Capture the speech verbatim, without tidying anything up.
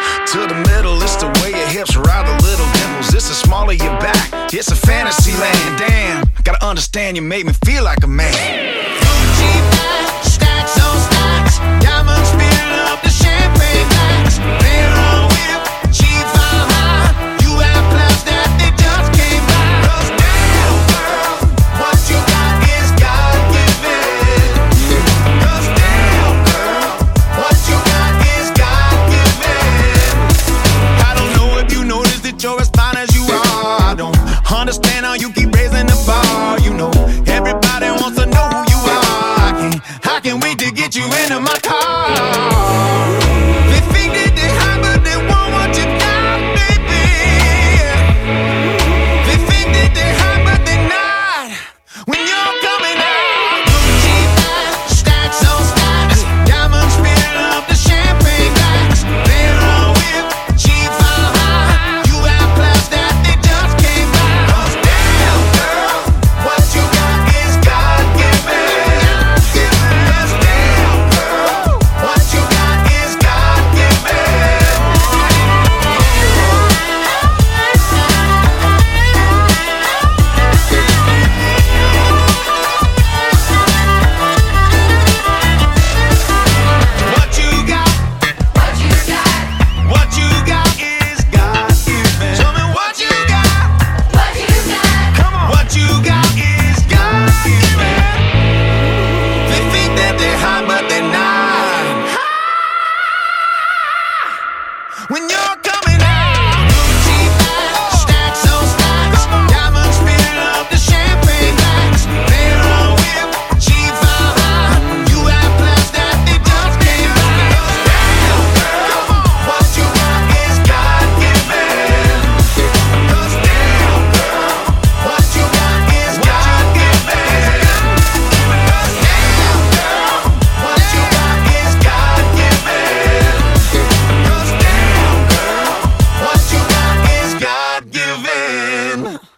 To the middle, it's the way your hips ride the little dimples. It's the small of your back, it's a fantasy land. Damn, gotta understand you make me feel like a man. Gucci bag, stacks on stacks, diamonds.